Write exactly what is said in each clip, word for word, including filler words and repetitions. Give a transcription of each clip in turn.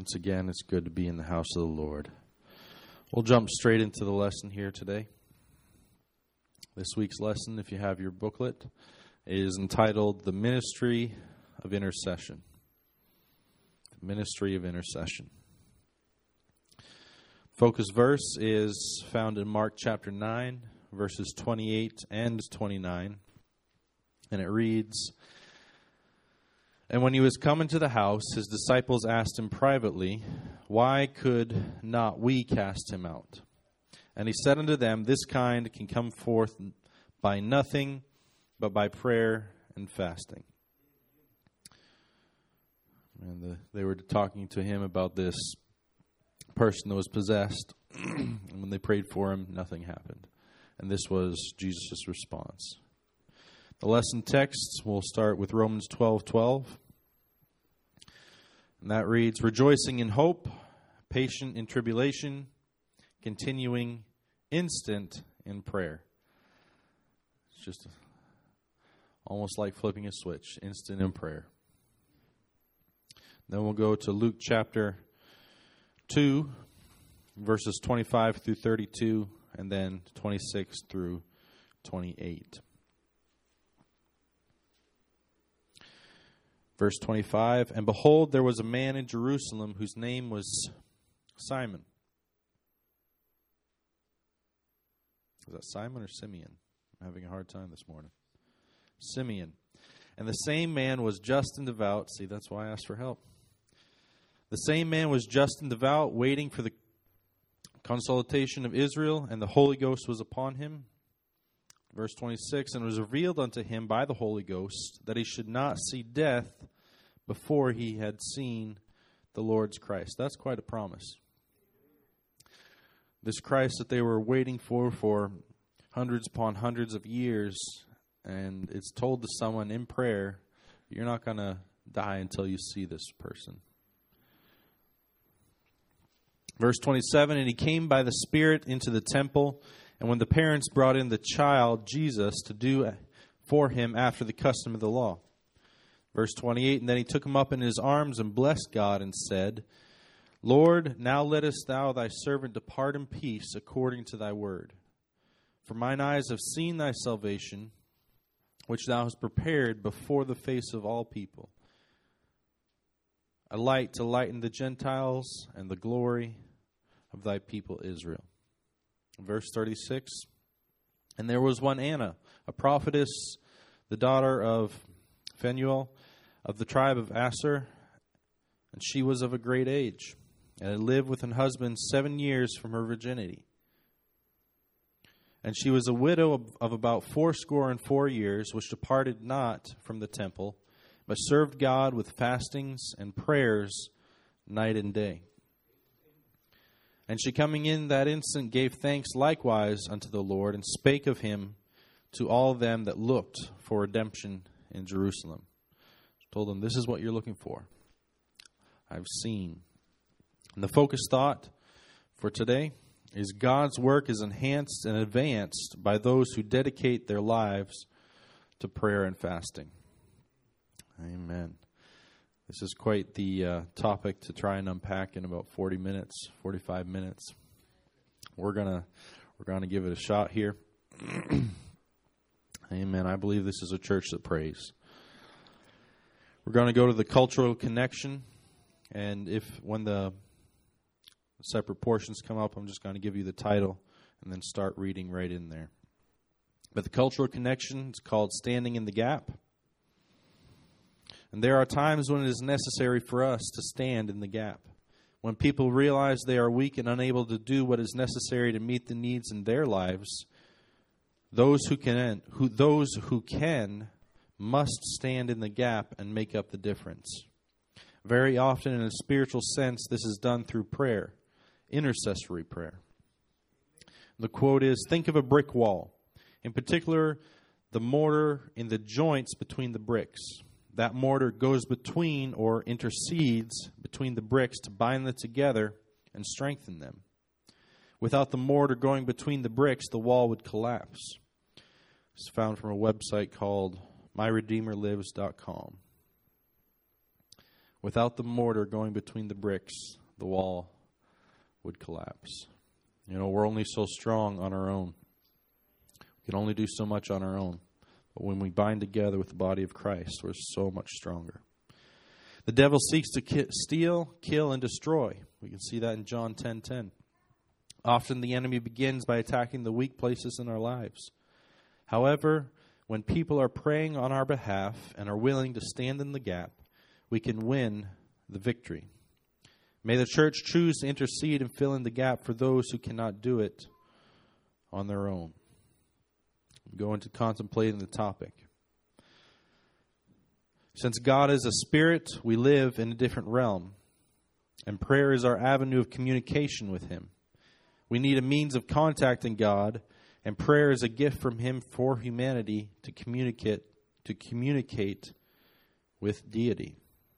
Once again, it's good to be in the house of the Lord. We'll jump straight into the lesson here today. This week's lesson, if you have your booklet, is entitled The Ministry of Intercession. The Ministry of Intercession. Focus verse is found in Mark chapter nine, verses twenty-eight and twenty-nine. And it reads, "And when he was come into the house, his disciples asked him privately, Why could not we cast him out? And he said unto them, This kind can come forth by nothing but by prayer and fasting." And the, they were talking to him about this person that was possessed. And when they prayed for him, nothing happened. And this was Jesus' response. The lesson text will start with Romans twelve twelve. And that reads, "Rejoicing in hope, patient in tribulation, continuing instant in prayer." It's just almost like flipping a switch, instant in prayer. Then we'll go to Luke chapter two, verses twenty-five through thirty-two, and then twenty-six through twenty-eight. Verse twenty-five, "And behold, there was a man in Jerusalem whose name was Simon." Is that Simon or Simeon? I'm having a hard time this morning. Simeon. "And the same man was just and devout." See, that's why I asked for help. "The same man was just and devout, waiting for the consolation of Israel, and the Holy Ghost was upon him." Verse twenty-six, "And it was revealed unto him by the Holy Ghost that he should not see death before he had seen the Lord's Christ." That's quite a promise. This Christ that they were waiting for for hundreds upon hundreds of years, and it's told to someone in prayer, you're not going to die until you see this person. Verse twenty-seven, "And he came by the Spirit into the temple, and when the parents brought in the child, Jesus, to do for him after the custom of the law." Verse twenty-eight, "And then he took him up in his arms and blessed God and said, Lord, now lettest thou thy servant depart in peace according to thy word. For mine eyes have seen thy salvation, which thou hast prepared before the face of all people, a light to lighten the Gentiles and the glory of thy people Israel." Verse thirty-six, "And there was one Anna, a prophetess, the daughter of Phanuel, of the tribe of Aser, and she was of a great age, and had lived with her husband seven years from her virginity. And she was a widow of, of about fourscore and four years, which departed not from the temple, but served God with fastings and prayers night and day. And she coming in that instant gave thanks likewise unto the Lord, and spake of him to all them that looked for redemption in Jerusalem." She told them, this is what you're looking for. I've seen. And the focus thought for today is God's work is enhanced and advanced by those who dedicate their lives to prayer and fasting. Amen. This is quite the uh, topic to try and unpack in about forty minutes, forty-five minutes. We're gonna we're gonna give it a shot here. Amen. I believe this is a church that prays. We're going to go to the cultural connection, and if when the separate portions come up, I'm just going to give you the title and then start reading right in there. But the cultural connection is called Standing in the Gap. And there are times when it is necessary for us to stand in the gap. When people realize they are weak and unable to do what is necessary to meet the needs in their lives, those who can, who those who can must stand in the gap and make up the difference. Very often in a spiritual sense, this is done through prayer, intercessory prayer. The quote is, "Think of a brick wall. In particular, the mortar in the joints between the bricks. That mortar goes between or intercedes between the bricks to bind them together and strengthen them. Without the mortar going between the bricks, the wall would collapse." It's found from a website called my redeemer lives dot com. Without the mortar going between the bricks, the wall would collapse. You know, we're only so strong on our own. We can only do so much on our own. But when we bind together with the body of Christ, we're so much stronger. The devil seeks to ki- steal, kill, and destroy. We can see that in John ten ten. Often the enemy begins by attacking the weak places in our lives. However, when people are praying on our behalf and are willing to stand in the gap, we can win the victory. May the church choose to intercede and fill in the gap for those who cannot do it on their own. Go into contemplating the topic. Since God is a spirit, we live in a different realm, and prayer is our avenue of communication with Him. We need a means of contacting God, and prayer is a gift from Him for humanity to communicate to communicate with deity.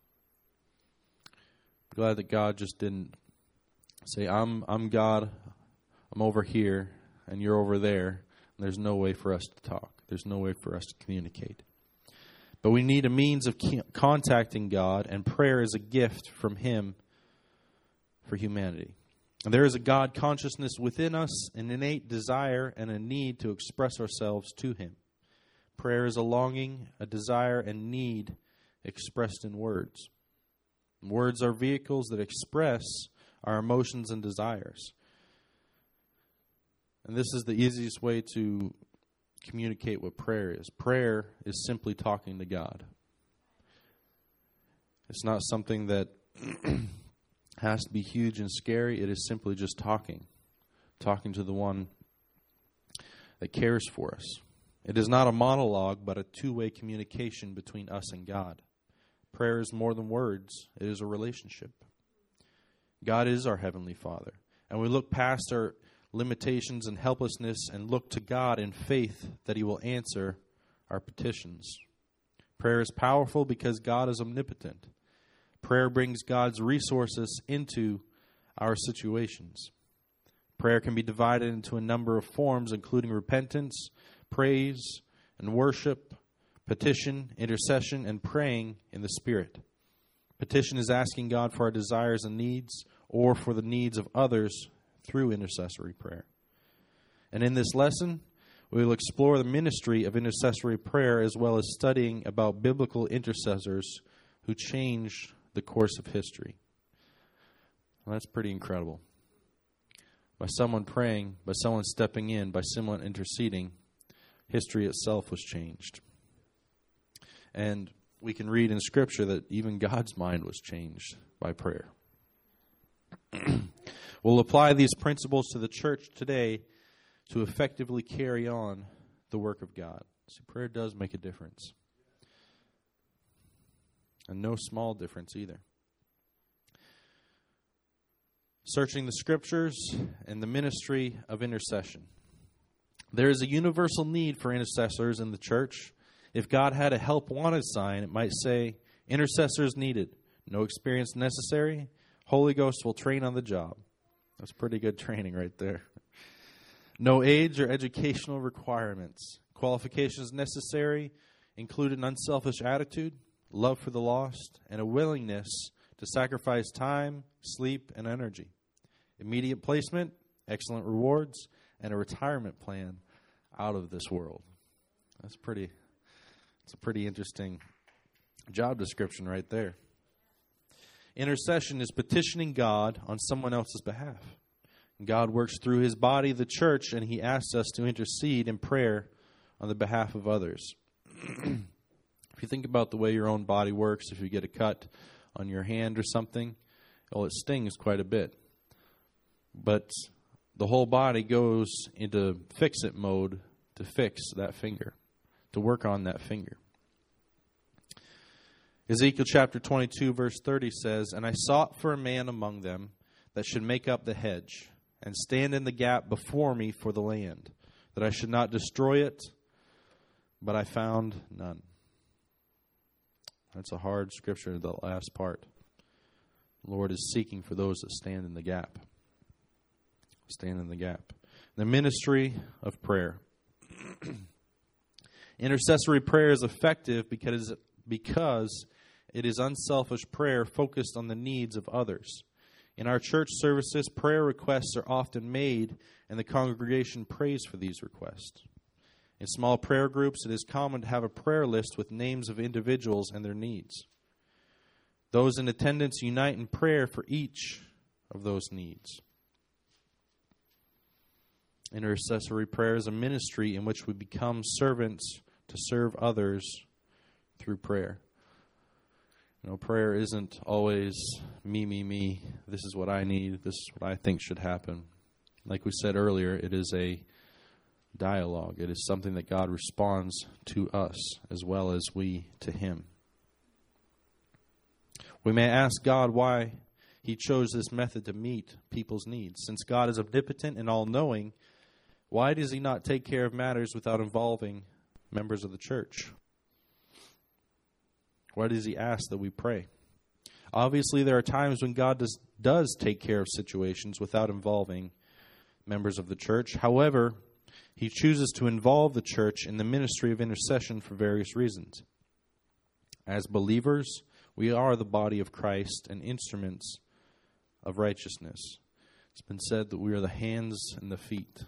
I'm glad that God just didn't say, I'm I'm God, I'm over here, and you're over there. And there's no way for us to talk. There's no way for us to communicate. But we need a means of contacting God, and prayer is a gift from Him for humanity. And there is a God consciousness within us, an innate desire and a need to express ourselves to Him. Prayer is a longing, a desire, and need expressed in words. Words are vehicles that express our emotions and desires. And this is the easiest way to communicate what prayer is. Prayer is simply talking to God. It's not something that has to be huge and scary. It is simply just talking. Talking to the one that cares for us. It is not a monologue, but a two-way communication between us and God. Prayer is more than words. It is a relationship. God is our Heavenly Father. And we look past our limitations and helplessness and look to God in faith that He will answer our petitions. Prayer is powerful because God is omnipotent. Prayer brings God's resources into our situations. Prayer can be divided into a number of forms, including repentance, praise, and worship, petition, intercession, and praying in the Spirit. Petition is asking God for our desires and needs, or for the needs of others through intercessory prayer. And in this lesson, we will explore the ministry of intercessory prayer as well as studying about biblical intercessors who changed the course of history. Well, that's pretty incredible. By someone praying, by someone stepping in, by someone interceding, history itself was changed. And we can read in Scripture that even God's mind was changed by prayer. We'll apply these principles to the church today to effectively carry on the work of God. See, prayer does make a difference. And no small difference either. Searching the Scriptures and the ministry of intercession. There is a universal need for intercessors in the church. If God had a help wanted sign, it might say, intercessors needed, no experience necessary, Holy Ghost will train on the job. That's pretty good training right there. No age or educational requirements. Qualifications necessary include an unselfish attitude, love for the lost, and a willingness to sacrifice time, sleep, and energy. Immediate placement, excellent rewards, and a retirement plan out of this world. That's pretty, it's a pretty interesting job description right there. Intercession is petitioning God on someone else's behalf. God works through His body, the church, and He asks us to intercede in prayer on the behalf of others. If you think about the way your own body works, if you get a cut on your hand or something, well, it stings quite a bit. But the whole body goes into fix-it mode to fix that finger, to work on that finger. Ezekiel chapter twenty-two, verse thirty says, "And I sought for a man among them that should make up the hedge, and stand in the gap before me for the land, that I should not destroy it, but I found none." That's a hard scripture, the last part. The Lord is seeking for those that stand in the gap. Stand in the gap. The ministry of prayer. Intercessory prayer is effective because because it is unselfish prayer focused on the needs of others. In our church services, prayer requests are often made, and the congregation prays for these requests. In small prayer groups, it is common to have a prayer list with names of individuals and their needs. Those in attendance unite in prayer for each of those needs. Intercessory prayer is a ministry in which we become servants to serve others through prayer. You know, prayer isn't always me, me, me. This is what I need. This is what I think should happen. Like we said earlier, it is a dialogue. It is something that God responds to us as well as we to Him. We may ask God why He chose this method to meet people's needs. Since God is omnipotent and all-knowing, why does He not take care of matters without involving members of the church? Why does He ask that we pray? Obviously, there are times when God does, does take care of situations without involving members of the church. However, He chooses to involve the church in the ministry of intercession for various reasons. As believers, we are the body of Christ and instruments of righteousness. It's been said that we are the hands and the feet.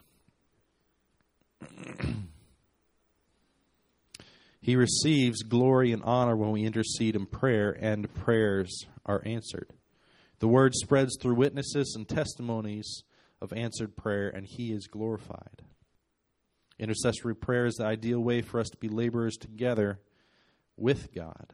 He receives glory and honor when we intercede in prayer and prayers are answered. The word spreads through witnesses and testimonies of answered prayer, and He is glorified. Intercessory prayer is the ideal way for us to be laborers together with God.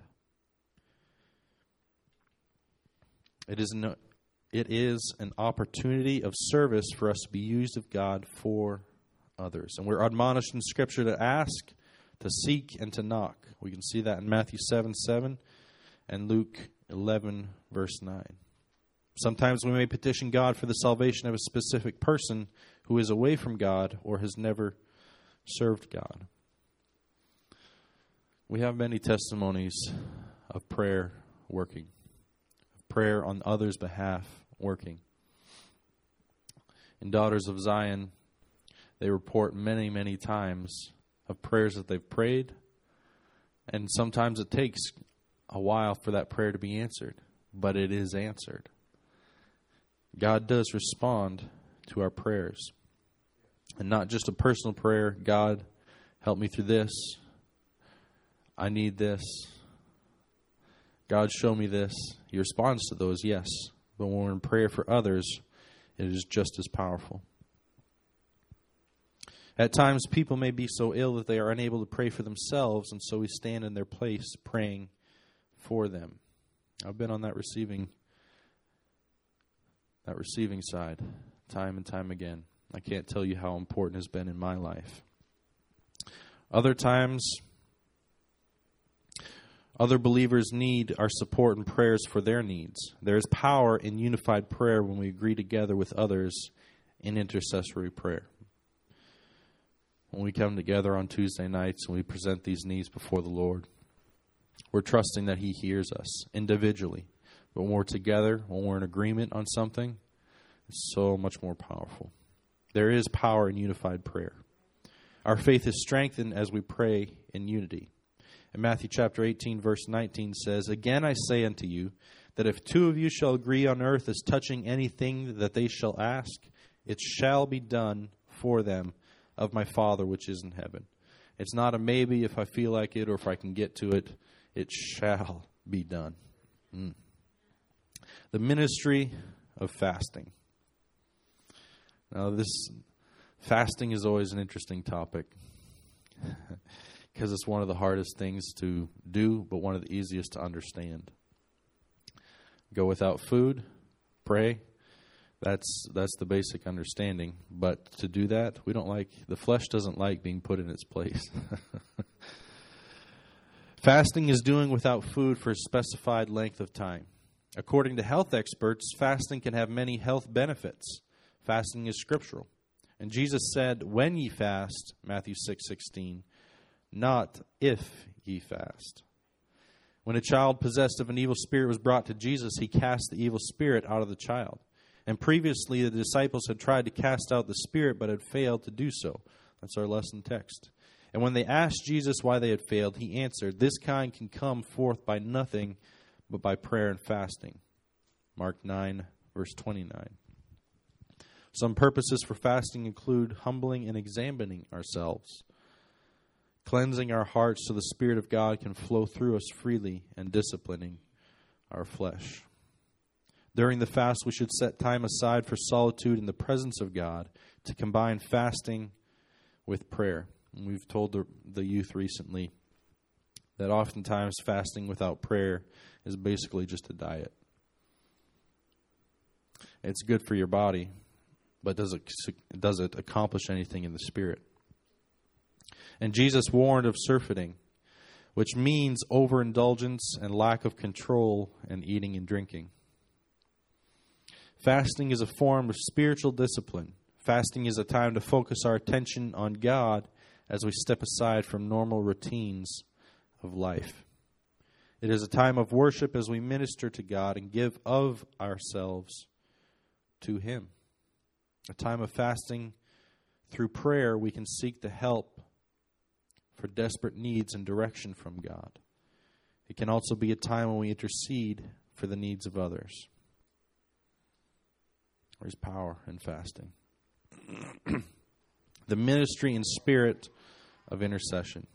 It is an, it is an opportunity of service for us to be used of God for others. And we're admonished in Scripture to ask, to seek, and to knock. We can see that in Matthew seven seven and Luke eleven, verse nine. Sometimes we may petition God for the salvation of a specific person who is away from God or has never served God. We have many testimonies of prayer working, of prayer on others' behalf working. In Daughters of Zion, they report many, many times of prayers that they've prayed, and sometimes it takes a while for that prayer to be answered, but it is answered. God does respond to our prayers. And not just a personal prayer, God, help me through this. I need this. God, show me this. He responds to those, yes. But when we're in prayer for others, it is just as powerful. At times, people may be so ill that they are unable to pray for themselves, and so we stand in their place praying for them. I've been on that receiving that receiving side time and time again. I can't tell you how important it has been in my life. Other times, other believers need our support and prayers for their needs. There is power in unified prayer when we agree together with others in intercessory prayer. When we come together on Tuesday nights and we present these needs before the Lord, we're trusting that He hears us individually. But when we're together, when we're in agreement on something, it's so much more powerful. There is power in unified prayer. Our faith is strengthened as we pray in unity. And Matthew chapter eighteen, verse nineteen says, "Again I say unto you, that if two of you shall agree on earth as touching anything that they shall ask, it shall be done for them of my Father which is in heaven." It's not a maybe if I feel like it or if I can get to it. It shall be done. Mm. The ministry of fasting. Now, this fasting is always an interesting topic because it's one of the hardest things to do, but one of the easiest to understand. Go without food, pray. That's that's the basic understanding. But to do that, we don't like, the flesh doesn't like being put in its place. Fasting is doing without food for a specified length of time. According to health experts, fasting can have many health benefits. Fasting is scriptural. And Jesus said, "When ye fast," Matthew six sixteen, "not if ye fast." When a child possessed of an evil spirit was brought to Jesus, He cast the evil spirit out of the child. And previously the disciples had tried to cast out the spirit, but had failed to do so. That's our lesson text. And when they asked Jesus why they had failed, He answered, "This kind can come forth by nothing but by prayer and fasting. Mark nine, verse twenty-nine. Some purposes for fasting include humbling and examining ourselves, cleansing our hearts so the Spirit of God can flow through us freely, and disciplining our flesh. During the fast, we should set time aside for solitude in the presence of God to combine fasting with prayer. And we've told the, the youth recently that oftentimes fasting without prayer is basically just a diet. It's good for your body, but does it, does it accomplish anything in the spirit? And Jesus warned of surfeiting, which means overindulgence and lack of control in eating and drinking. Fasting is a form of spiritual discipline. Fasting is a time to focus our attention on God as we step aside from normal routines of life. It is a time of worship as we minister to God and give of ourselves to Him. A time of fasting. Through prayer, we can seek the help for desperate needs and direction from God. It can also be a time when we intercede for the needs of others. There's power in fasting. The ministry and spirit of intercession.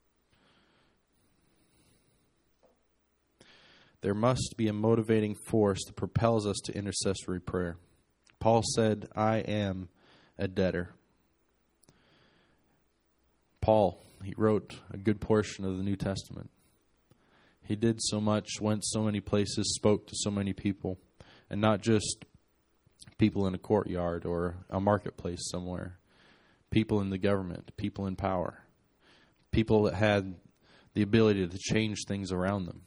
There must be a motivating force that propels us to intercessory prayer. Paul said, I am a debtor. Paul, he wrote a good portion of the New Testament. He did so much, went so many places, spoke to so many people, and not just people in a courtyard or a marketplace somewhere. People in the government, people in power, people that had the ability to change things around them.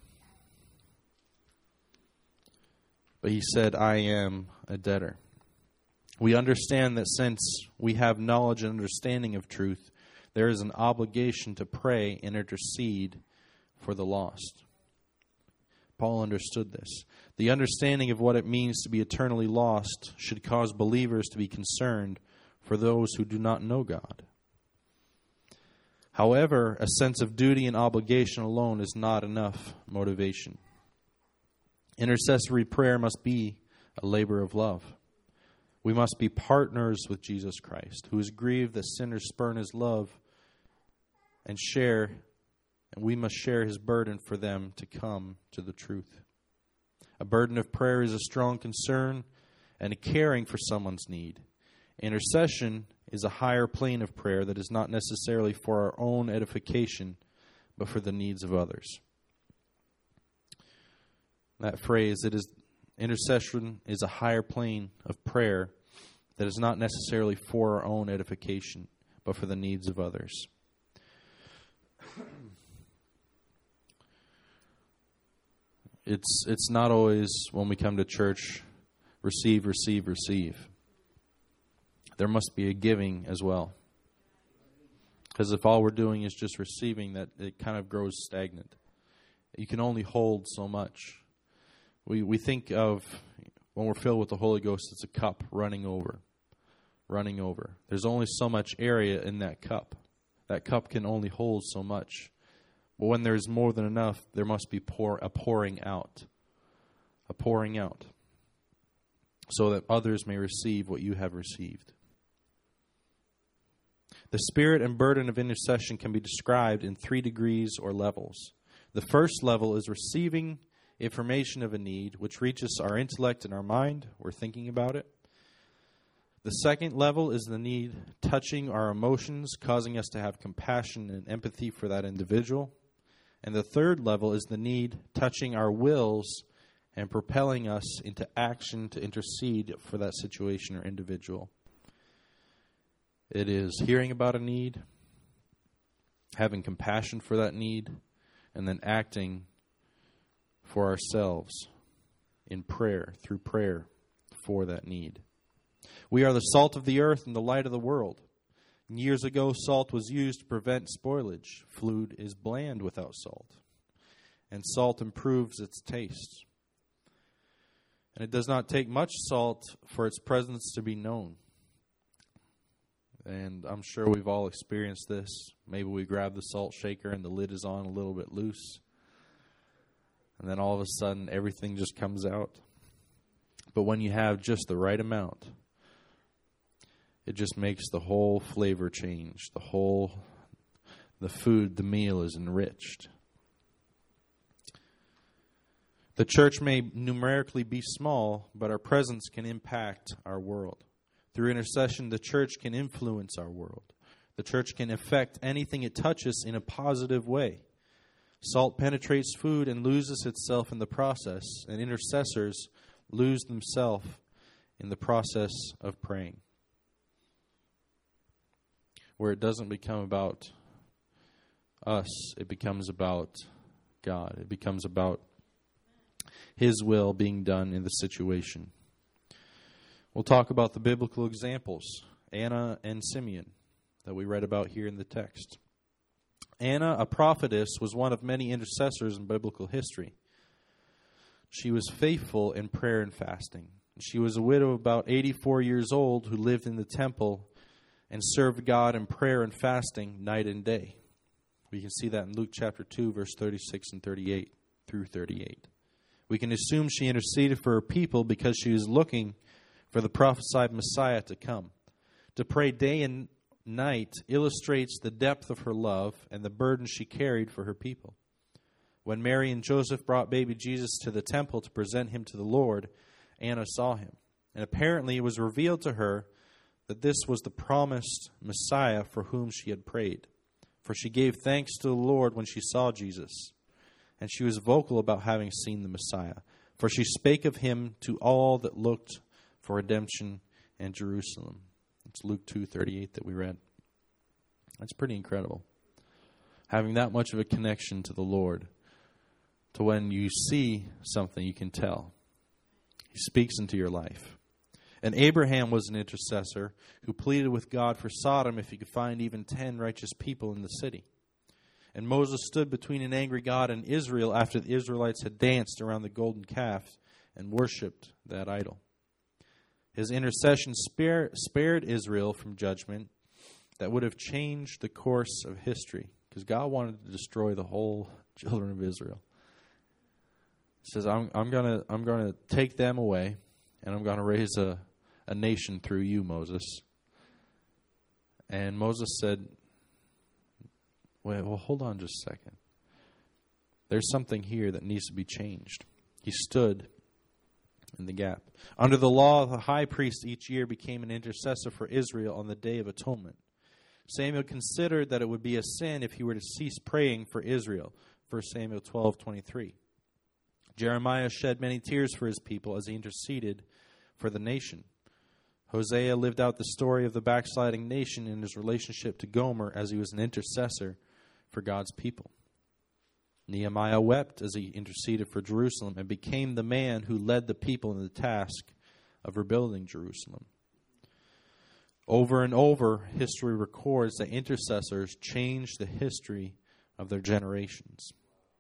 But he said, I am a debtor. We understand that since we have knowledge and understanding of truth, there is an obligation to pray and intercede for the lost. Paul understood this. The understanding of what it means to be eternally lost should cause believers to be concerned for those who do not know God. However, a sense of duty and obligation alone is not enough motivation. Intercessory prayer must be a labor of love. We must be partners with Jesus Christ, who is grieved that sinners spurn His love and share, and we must share His burden for them to come to the truth. A burden of prayer is a strong concern and a caring for someone's need. Intercession is a higher plane of prayer that is not necessarily for our own edification, but for the needs of others. That phrase, it is intercession is a higher plane of prayer that is not necessarily for our own edification, but for the needs of others. It's it's not always, when we come to church, receive, receive, receive. There must be a giving as well. Because if all we're doing is just receiving, that it kind of grows stagnant. You can only hold so much. We we think of, when we're filled with the Holy Ghost, it's a cup running over, running over. There's only so much area in that cup. That cup can only hold so much. But when there's more than enough, there must be pour, a pouring out, a pouring out, so that others may receive what you have received. The spirit and burden of intercession can be described in three degrees or levels. The first level is receiving information of a need, which reaches our intellect and our mind. We're thinking about it. The second level is the need touching our emotions, causing us to have compassion and empathy for that individual. And the third level is the need touching our wills and propelling us into action to intercede for that situation or individual. It is hearing about a need, having compassion for that need, and then acting for ourselves in prayer, through prayer for that need. We are the salt of the earth and the light of the world. Years ago, salt was used to prevent spoilage. Food is bland without salt, and salt improves its taste. And it does not take much salt for its presence to be known. And I'm sure we've all experienced this. Maybe we grab the salt shaker and the lid is on a little bit loose. and then all of a sudden everything just comes out. But when you have just the right amount, it just makes the whole flavor change. The whole, the food, the meal is enriched. The church may numerically be small, but our presence can impact our world. Through intercession, the church can influence our world. The church can affect anything it touches in a positive way. Salt penetrates food and loses itself in the process, and intercessors lose themselves in the process of praying. Where it doesn't become about us, it becomes about God. It becomes about His will being done in the situation. We'll talk about the biblical examples, Anna and Simeon, that we read about here in the text. Anna, a prophetess, was one of many intercessors in biblical history. She was faithful in prayer and fasting. She was a widow about eighty-four years old who lived in the temple and served God in prayer and fasting night and day. We can see that in Luke chapter two, verse thirty-six and thirty-eight through thirty-eight. We can assume she interceded for her people because she was looking for the prophesied Messiah to come. To pray day and night illustrates the depth of her love and the burden she carried for her people. When Mary and Joseph brought baby Jesus to the temple to present him to the Lord, Anna saw him. And apparently it was revealed to her that this was the promised Messiah for whom she had prayed. For she gave thanks to the Lord when she saw Jesus. And she was vocal about having seen the Messiah. For she spake of him to all that looked for redemption in Jerusalem. It's Luke two thirty-eight that we read. That's pretty incredible. Having that much of a connection to the Lord. To when you see something, you can tell. He speaks into your life. And Abraham was an intercessor who pleaded with God for Sodom if he could find even ten righteous people in the city. And Moses stood between an angry God and Israel after the Israelites had danced around the golden calf and worshipped that idol. His intercession spare, spared Israel from judgment that would have changed the course of history, because God wanted to destroy the whole children of Israel. He says, I'm, I'm going to I'm gonna take them away, and I'm going to raise a, a nation through you, Moses. And Moses said, Wait, well, hold on just a second. There's something here that needs to be changed. He stood in the gap. Under the law, the high priest each year became an intercessor for Israel on the Day of Atonement. Samuel considered that it would be a sin if he were to cease praying for Israel. First Samuel twelve twenty-three. Jeremiah shed many tears for his people as he interceded for the nation. Hosea lived out the story of the backsliding nation in his relationship to Gomer as he was an intercessor for God's people. Nehemiah wept as he interceded for Jerusalem and became the man who led the people in the task of rebuilding Jerusalem. Over and over, history records that intercessors changed the history of their generations.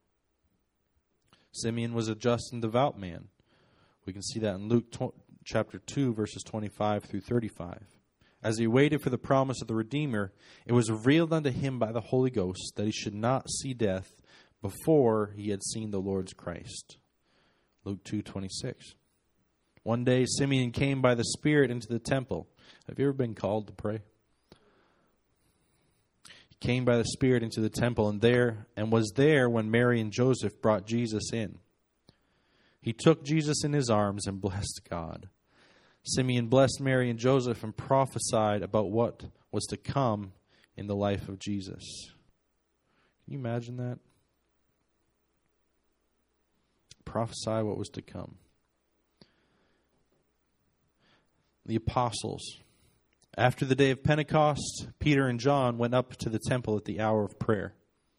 Simeon was a just and devout man. We can see that in Luke chapter two, verses twenty-five through thirty-five. As he waited for the promise of the Redeemer, it was revealed unto him by the Holy Ghost that he should not see death before he had seen the Lord's Christ. Luke two twenty-six. One day Simeon came by the Spirit into the temple. Have you ever been called to pray? He came by the Spirit into the temple and there and was there when Mary and Joseph brought Jesus in. He took Jesus in his arms and blessed God. Simeon blessed Mary and Joseph and prophesied about what was to come in the life of Jesus. Can you imagine that? Prophesy what was to come. The apostles. After the day of Pentecost, Peter and John went up to the temple at the hour of prayer.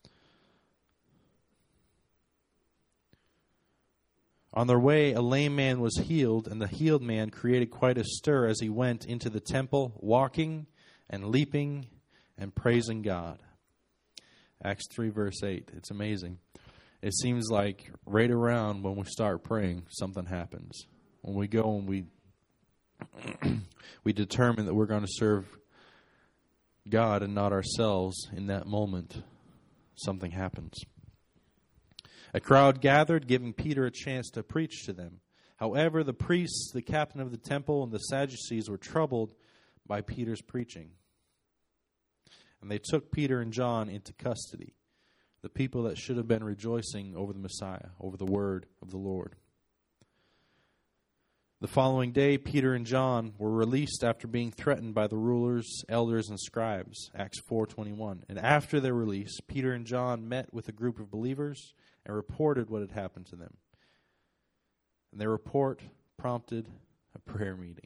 On their way, a lame man was healed, and the healed man created quite a stir as he went into the temple, walking and leaping and praising God. Acts three, verse eight. It's amazing. It seems like right around when we start praying, something happens. When we go and we we determine that we're going to serve God and not ourselves, in that moment, something happens. A crowd gathered, giving Peter a chance to preach to them. However, the priests, the captain of the temple, and the Sadducees were troubled by Peter's preaching. And they took Peter and John into custody, the people that should have been rejoicing over the Messiah, over the word of the Lord. The following day, Peter and John were released after being threatened by the rulers, elders, and scribes, Acts four twenty-one. And after their release, Peter and John met with a group of believers and reported what had happened to them. And their report prompted a prayer meeting.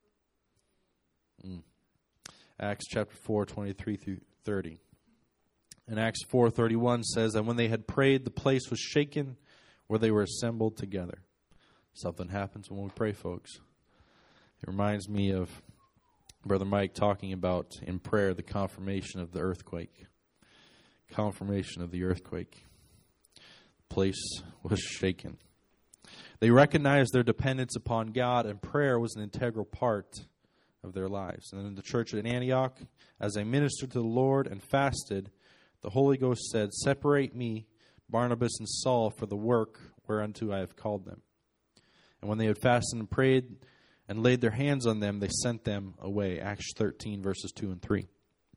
Mm. Acts chapter four, twenty-three through thirty. And Acts four thirty-one says that when they had prayed, the place was shaken where they were assembled together. Something happens when we pray, folks. It reminds me of Brother Mike talking about in prayer the confirmation of the earthquake. Confirmation of the earthquake. The place was shaken. They recognized their dependence upon God, and prayer was an integral part of their lives. And in the church at Antioch, as they ministered to the Lord and fasted, the Holy Ghost said, "Separate me, Barnabas and Saul, for the work whereunto I have called them." And when they had fasted and prayed and laid their hands on them, they sent them away. Acts thirteen, verses two and three.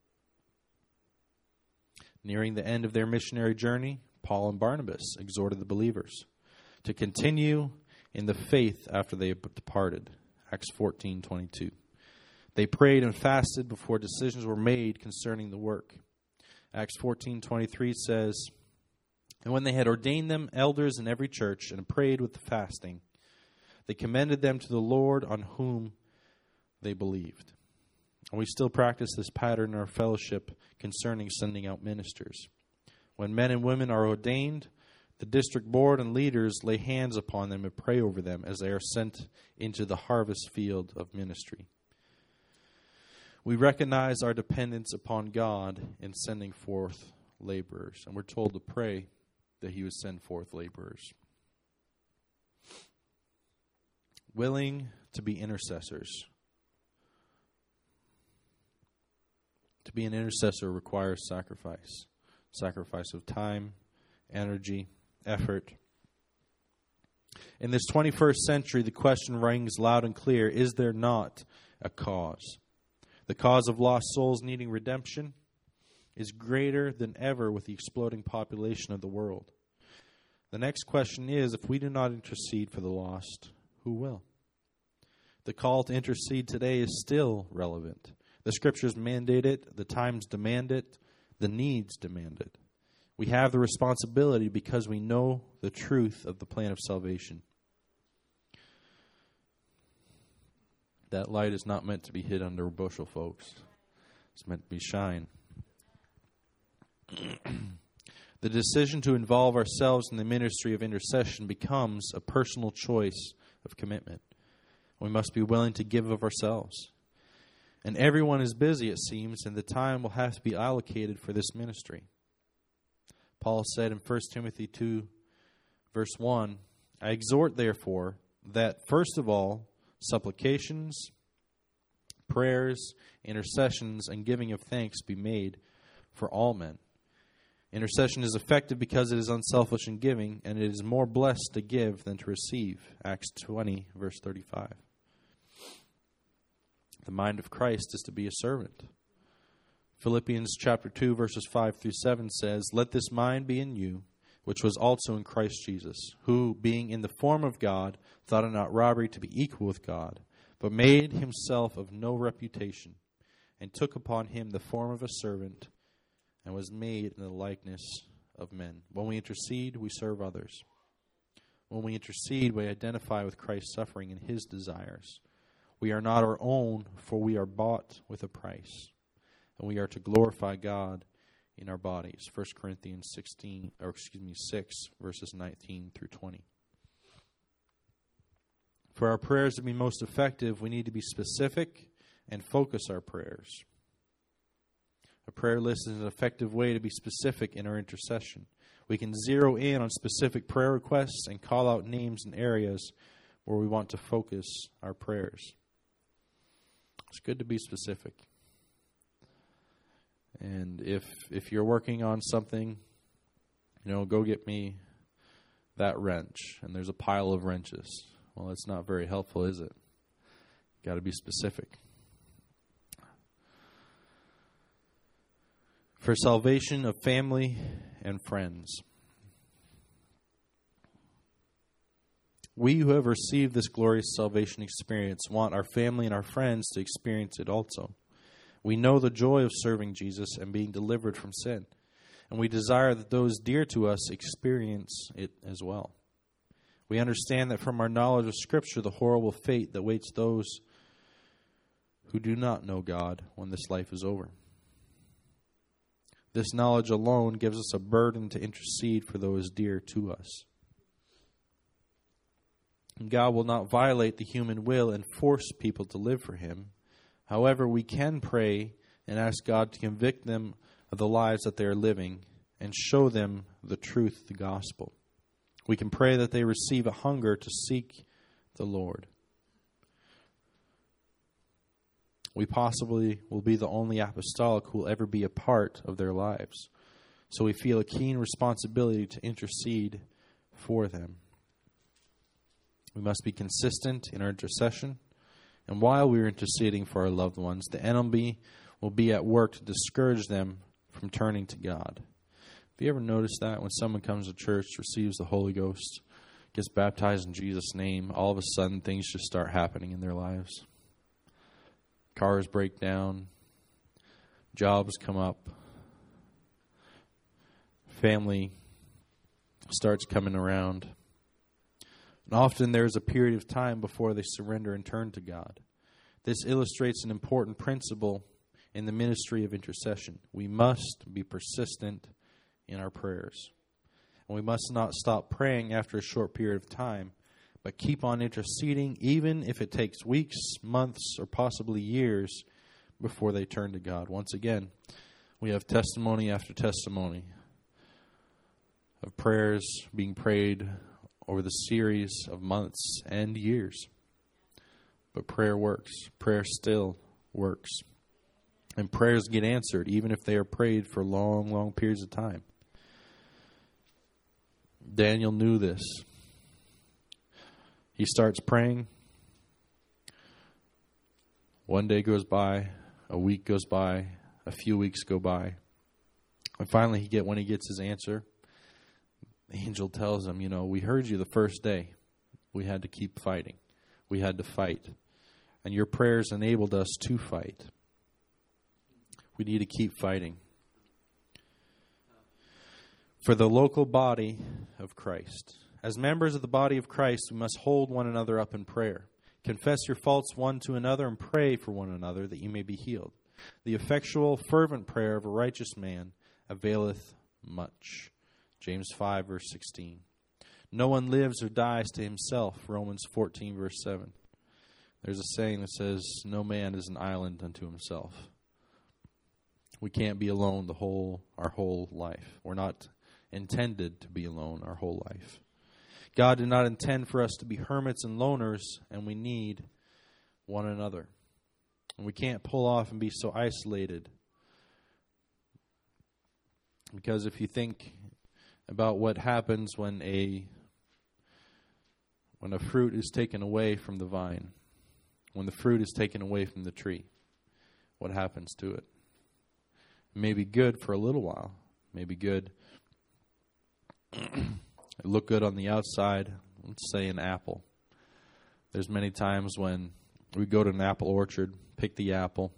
Nearing the end of their missionary journey, Paul and Barnabas exhorted the believers to continue in the faith after they had departed. Acts fourteen twenty-two. They prayed and fasted before decisions were made concerning the work. Acts fourteen twenty-three says, "And when they had ordained them elders in every church and prayed with the fasting, they commended them to the Lord on whom they believed." And we still practice this pattern in our fellowship concerning sending out ministers. When men and women are ordained, the district board and leaders lay hands upon them and pray over them as they are sent into the harvest field of ministry. We recognize our dependence upon God in sending forth laborers, and we're told to pray that He would send forth laborers. Willing to be intercessors. To be an intercessor requires sacrifice. Sacrifice of time, energy, effort. In this twenty-first century, the question rings loud and clear: is there not a cause? The cause of lost souls needing redemption is greater than ever with the exploding population of the world. The next question is, if we do not intercede for the lost, who will? The call to intercede today is still relevant. The Scriptures mandate it, the times demand it, the needs demand it. We have the responsibility because we know the truth of the plan of salvation. That light is not meant to be hid under a bushel, folks. It's meant to be shine. The decision to involve ourselves in the ministry of intercession becomes a personal choice of commitment. We must be willing to give of ourselves. And everyone is busy, it seems, and the time will have to be allocated for this ministry. Paul said in First Timothy two, verse one, "I exhort, therefore, that first of all, supplications, prayers, intercessions, and giving of thanks be made for all men." Intercession is effective because it is unselfish in giving, and it is more blessed to give than to receive. Acts twenty, verse thirty-five. The mind of Christ is to be a servant. Philippians chapter two, verses five through seven says, "Let this mind be in you, which was also in Christ Jesus, who, being in the form of God, thought it not robbery to be equal with God, but made himself of no reputation, and took upon him the form of a servant, and was made in the likeness of men." When we intercede, we serve others. When we intercede, we identify with Christ's suffering and His desires. We are not our own, for we are bought with a price, and we are to glorify God in our bodies. First Corinthians sixteen, or excuse me, six, verses nineteen through twenty. For our prayers to be most effective, we need to be specific and focus our prayers. A prayer list is an effective way to be specific in our intercession. We can zero in on specific prayer requests and call out names and areas where we want to focus our prayers. It's good to be specific. And if if you're working on something, you know, go get me that wrench, and there's a pile of wrenches. Well, that's not very helpful, is it? Got to be specific. For salvation of family and friends. We who have received this glorious salvation experience want our family and our friends to experience it also. We know the joy of serving Jesus and being delivered from sin, and we desire that those dear to us experience it as well. We understand that from our knowledge of Scripture, the horrible fate that waits those who do not know God when this life is over. This knowledge alone gives us a burden to intercede for those dear to us. And God will not violate the human will and force people to live for Him. However, we can pray and ask God to convict them of the lives that they are living and show them the truth of the gospel. We can pray that they receive a hunger to seek the Lord. We possibly will be the only apostolic who will ever be a part of their lives. So we feel a keen responsibility to intercede for them. We must be consistent in our intercession. And while we are interceding for our loved ones, the enemy will be at work to discourage them from turning to God. Have you ever noticed that when someone comes to church, receives the Holy Ghost, gets baptized in Jesus' name, all of a sudden things just start happening in their lives? Cars break down, jobs come up, family starts coming around. And often there is a period of time before they surrender and turn to God. This illustrates an important principle in the ministry of intercession. We must be persistent in our prayers. And we must not stop praying after a short period of time, but keep on interceding even if it takes weeks, months, or possibly years before they turn to God. Once again, we have testimony after testimony of prayers being prayed over the series of months and years. But prayer works. Prayer still works. And prayers get answered even if they are prayed for long, long periods of time. Daniel knew this. He starts praying. One day goes by, a week goes by, a few weeks go by. And finally, he get when he gets his answer, the angel tells him, you know, we heard you the first day. We had to keep fighting. We had to fight. And your prayers enabled us to fight. We need to keep fighting. For the local body of Christ. As members of the body of Christ, we must hold one another up in prayer. Confess your faults one to another and pray for one another that you may be healed. The effectual, fervent prayer of a righteous man availeth much. James five, verse sixteen. No one lives or dies to himself. Romans fourteen, verse seven. There's a saying that says, no man is an island unto himself. We can't be alone the whole our whole life. We're not intended to be alone our whole life. God did not intend for us to be hermits and loners, and we need one another. And we can't pull off and be so isolated. Because if you think about what happens when a when a fruit is taken away from the vine, when the fruit is taken away from the tree, what happens to it? It may be good for a little while. It may be good. It look good on the outside. Let's say an apple. There's many times when we go to an apple orchard, pick the apple,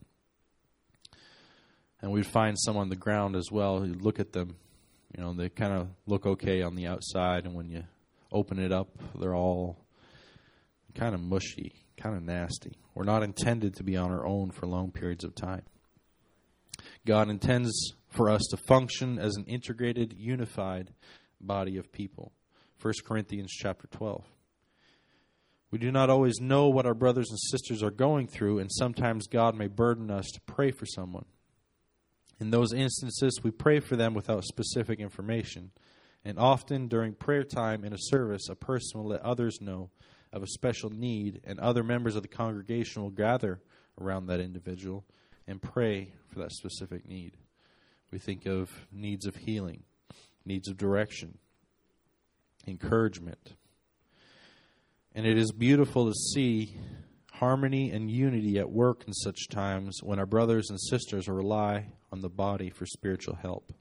and we'd find some on the ground as well. You look at them, you know, they kind of look okay on the outside, and when you open it up, they're all kind of mushy, kind of nasty. We're not intended to be on our own for long periods of time. God intends for us to function as an integrated, unified body of people. First Corinthians chapter twelve. We do not always know what our brothers and sisters are going through, and sometimes God may burden us to pray for someone. In those instances, we pray for them without specific information. And often during prayer time in a service, a person will let others know of a special need, and other members of the congregation will gather around that individual and pray for that specific need. We think of needs of healing, needs of direction, encouragement. And it is beautiful to see harmony and unity at work in such times when our brothers and sisters rely on the body for spiritual help.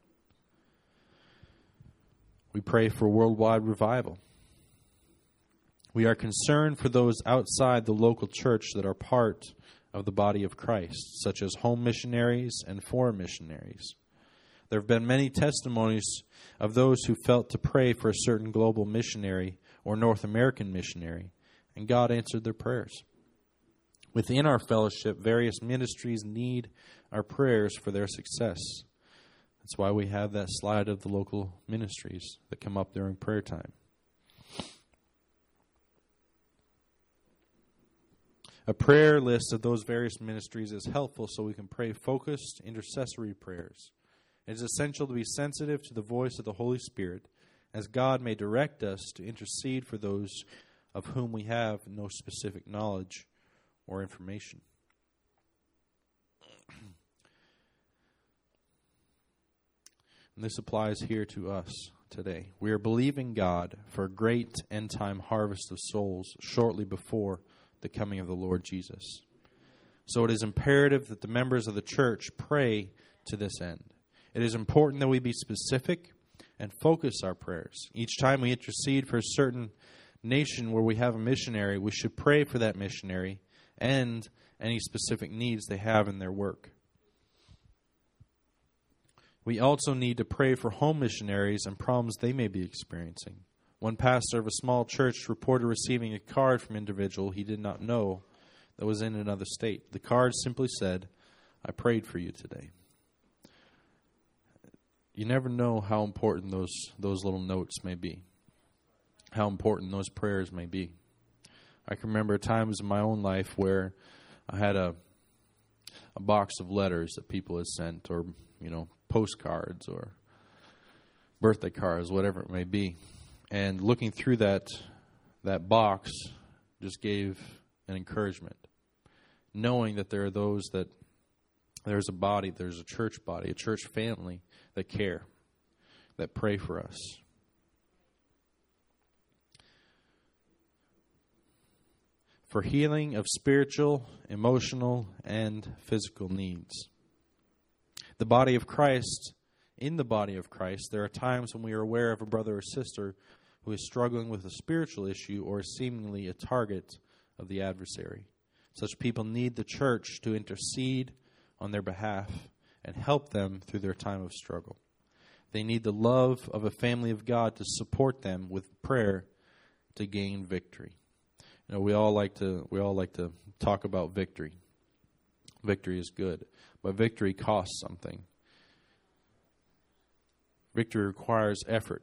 We pray for worldwide revival. We are concerned for those outside the local church that are part of the body of Christ, such as home missionaries and foreign missionaries. There have been many testimonies of those who felt to pray for a certain global missionary or North American missionary, and God answered their prayers. Within our fellowship, various ministries need our prayers for their success. That's why we have that slide of the local ministries that come up during prayer time. A prayer list of those various ministries is helpful so we can pray focused intercessory prayers. It is essential to be sensitive to the voice of the Holy Spirit, as God may direct us to intercede for those of whom we have no specific knowledge or information. And this applies here to us today. We are believing God for a great end-time harvest of souls shortly before the coming of the Lord Jesus. So it is imperative that the members of the church pray to this end. It is important that we be specific and focus our prayers. Each time we intercede for a certain nation where we have a missionary, we should pray for that missionary and any specific needs they have in their work. We also need to pray for home missionaries and problems they may be experiencing. One pastor of a small church reported receiving a card from an individual he did not know that was in another state. The card simply said, "I prayed for you today." You never know how important those, those little notes may be, how important those prayers may be. I can remember times in my own life where I had a a box of letters that people had sent, or, you know, postcards or birthday cards, whatever it may be. And looking through that that box just gave an encouragement, knowing that there are those that there's a body, there's a church body, a church family that care, that pray for us. For healing of spiritual, emotional, and physical needs. The body of Christ, in the body of Christ, there are times when we are aware of a brother or sister who is struggling with a spiritual issue or is seemingly a target of the adversary. Such people need the church to intercede on their behalf and help them through their time of struggle. They need the love of a family of God to support them with prayer to gain victory. You know, we all like to we all like to talk about victory. Victory is good, but victory costs something. Victory requires effort.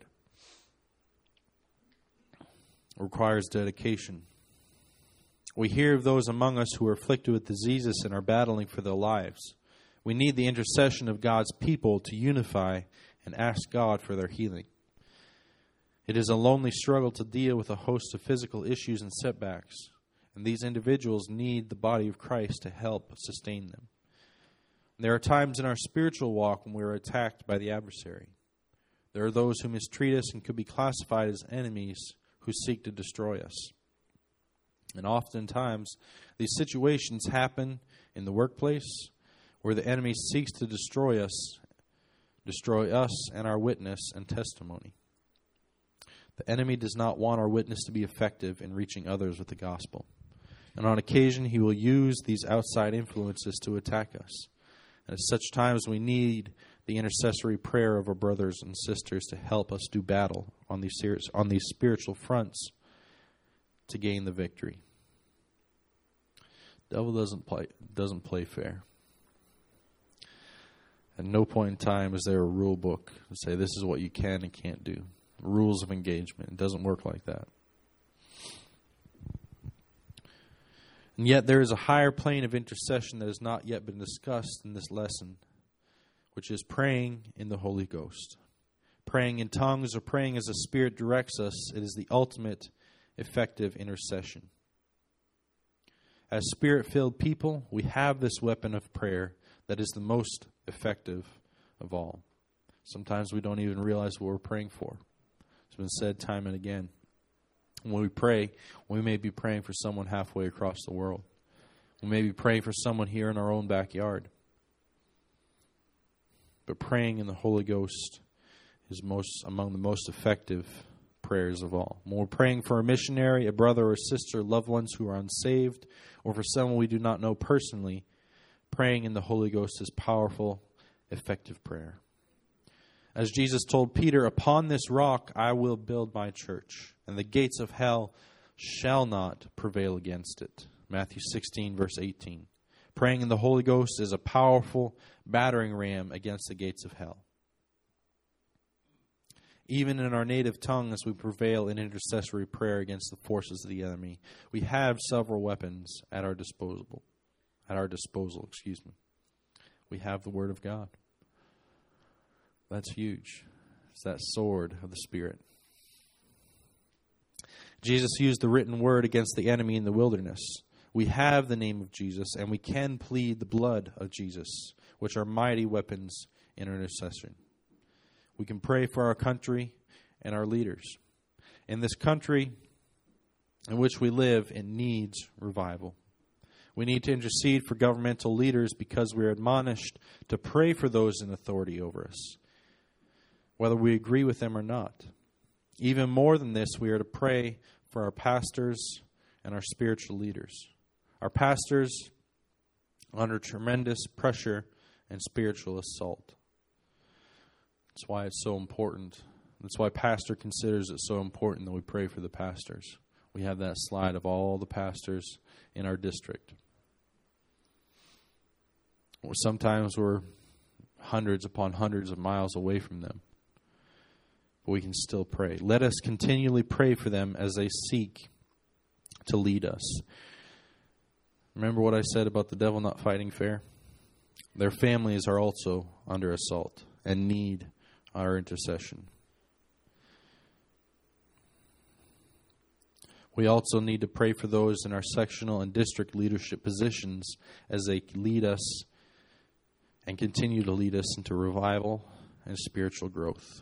It requires dedication. We hear of those among us who are afflicted with diseases and are battling for their lives. We need the intercession of God's people to unify and ask God for their healing. It is a lonely struggle to deal with a host of physical issues and setbacks, and these individuals need the body of Christ to help sustain them. There are times in our spiritual walk when we are attacked by the adversary. There are those who mistreat us and could be classified as enemies who seek to destroy us. And oftentimes, these situations happen in the workplace where the enemy seeks to destroy us, destroy us and our witness and testimony. The enemy does not want our witness to be effective in reaching others with the gospel. And on occasion, he will use these outside influences to attack us. And at such times, we need the intercessory prayer of our brothers and sisters to help us do battle on these serious, on these spiritual fronts to gain the victory. The devil doesn't play doesn't play fair. At no point in time is there a rule book to say this is what you can and can't do. Rules of engagement. It doesn't work like that. And yet there is a higher plane of intercession that has not yet been discussed in this lesson, which is praying in the Holy Ghost. Praying in tongues or praying as the Spirit directs us, it is the ultimate effective intercession. As Spirit-filled people, we have this weapon of prayer that is the most effective of all. Sometimes we don't even realize what we're praying for. It's been said time and again. When we pray, we may be praying for someone halfway across the world. We may be praying for someone here in our own backyard. But praying in the Holy Ghost is most among the most effective prayers of all. When we're praying for a missionary, a brother or sister, loved ones who are unsaved, or for someone we do not know personally, praying in the Holy Ghost is powerful, effective prayer. As Jesus told Peter, "Upon this rock I will build my church, and the gates of hell shall not prevail against it." Matthew sixteen, verse eighteen. Praying in the Holy Ghost is a powerful battering ram against the gates of hell. Even in our native tongue, as we prevail in intercessory prayer against the forces of the enemy, we have several weapons at our disposal. At our disposal, excuse me. We have the Word of God. That's huge. It's that sword of the Spirit. Jesus used the written word against the enemy in the wilderness. We have the name of Jesus, and we can plead the blood of Jesus, which are mighty weapons in intercession. We can pray for our country and our leaders. In this country in which we live, it needs revival. We need to intercede for governmental leaders because we are admonished to pray for those in authority over us, whether we agree with them or not. Even more than this, we are to pray for our pastors and our spiritual leaders. Our pastors are under tremendous pressure and spiritual assault. That's why it's so important. That's why pastor considers it so important that we pray for the pastors. We have that slide of all the pastors in our district. Or sometimes we're hundreds upon hundreds of miles away from them. But we can still pray. Let us continually pray for them as they seek to lead us. Remember what I said about the devil not fighting fair? Their families are also under assault and need our intercession. We also need to pray for those in our sectional and district leadership positions as they lead us and continue to lead us into revival and spiritual growth.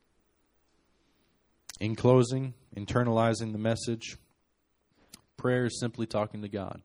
In closing, internalizing the message, prayer is simply talking to God.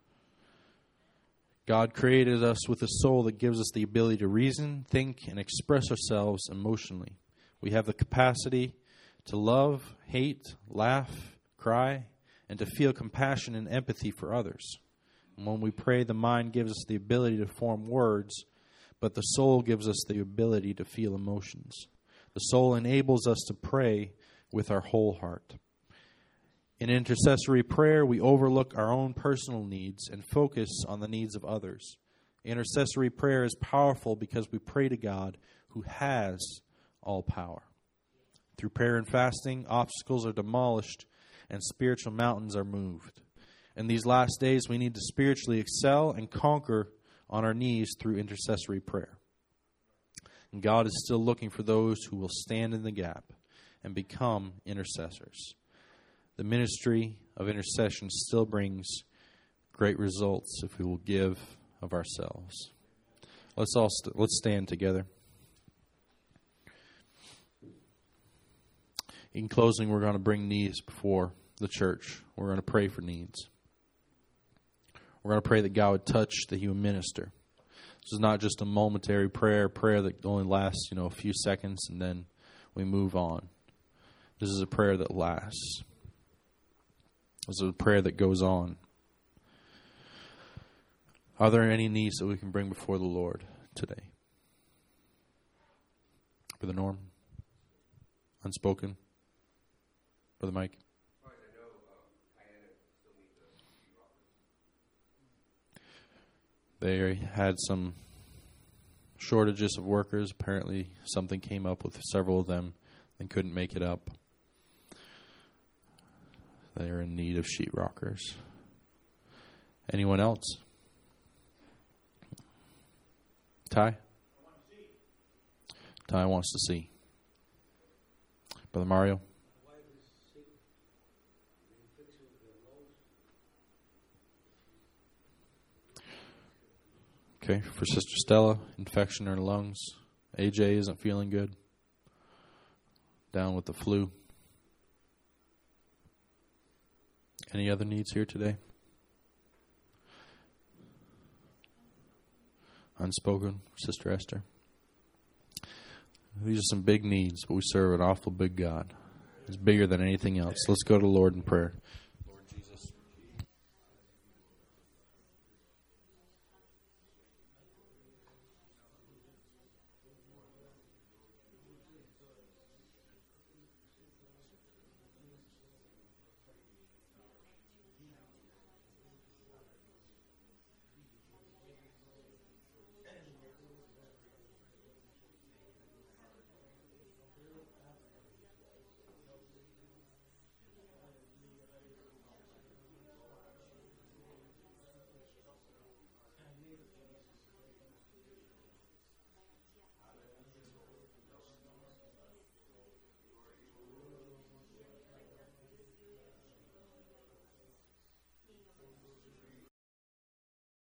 God created us with a soul that gives us the ability to reason, think, and express ourselves emotionally. We have the capacity to love, hate, laugh, cry, and to feel compassion and empathy for others. And when we pray, the mind gives us the ability to form words, but the soul gives us the ability to feel emotions. The soul enables us to pray with our whole heart. In intercessory prayer, we overlook our own personal needs and focus on the needs of others. Intercessory prayer is powerful because we pray to God who has all power. Through prayer and fasting, obstacles are demolished and spiritual mountains are moved. In these last days, we need to spiritually excel and conquer on our knees through intercessory prayer. And God is still looking for those who will stand in the gap and become intercessors. The ministry of intercession still brings great results if we will give of ourselves. Let's all st- let's stand together. In closing, we're going to bring needs before the church. We're going to pray for needs. We're going to pray that God would touch, that He would minister. This is not just a momentary prayer, prayer that only lasts, you know, a few seconds and then we move on. This is a prayer that lasts. This is a prayer that goes on. Are there any needs that we can bring before the Lord today? Brother Norm? Unspoken? Brother Mike? They had some shortages of workers. Apparently something came up with several of them and couldn't make it up. They are in need of sheetrockers. Anyone else? Ty? Ty wants to see. Brother Mario? Okay, for Sister Stella, infection in her lungs. A J isn't feeling good. Down with the flu. Any other needs here today? Unspoken, Sister Esther. These are some big needs, but we serve an awful big God. He's bigger than anything else. Let's go to the Lord in prayer.